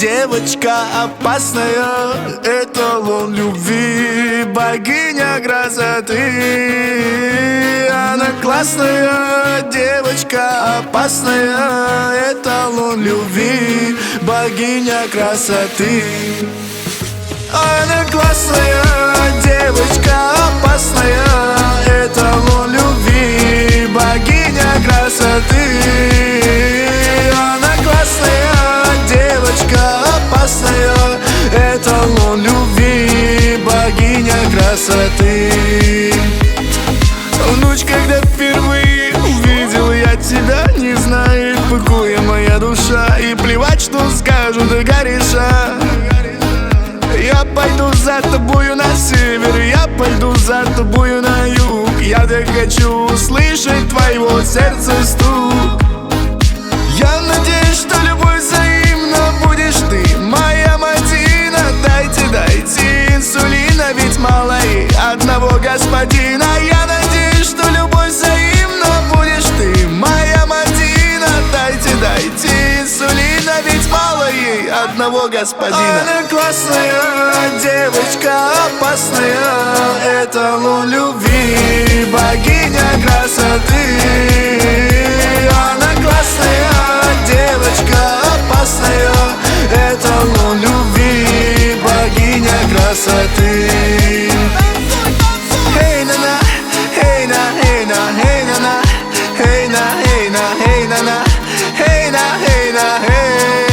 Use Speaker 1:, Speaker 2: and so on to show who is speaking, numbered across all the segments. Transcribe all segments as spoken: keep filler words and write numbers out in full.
Speaker 1: девочка опасная, эталон любви, богиня красоты. Она классная, девочка опасная, эталон любви, богиня красоты. Она классная, девочка опасная, эталон любви, богиня красоты. Она классная, девочка опасная, эталон любви, богиня красоты. Ночь, когда впервые увидел я тебя, не знает покоя моя душа, и плевать, что скажут кореша. Я пойду за тобою на север, я пойду за тобою на юг. Я так хочу услышать твоего сердца стук. Я надеюсь, что любовь взаимна будешь ты, моя Мадина. Дайте, дайте инсулина, ведь мало и одного господина. Я надеюсь, что любовь взаимна будешь ты, моя Мадина. Дайте, дайте инсулина, ведь мало ей одного господина. Она классная, девочка опасная, эталон любви, богиня красоты. Она классная, девочка опасная, эталон любви, богиня красоты. Эй, на-на, эй, на, эй, на, эй, на-на, эй, на, эй, на, эй, на-на, эй, на, эй, на, эй.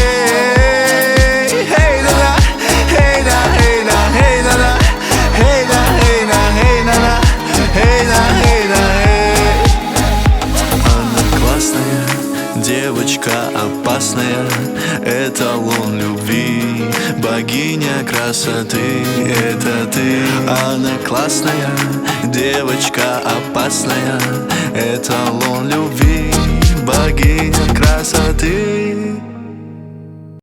Speaker 1: Девочка опасная, эталон любви, богиня красоты. Это ты. Она классная, девочка опасная, эталон любви, богиня красоты.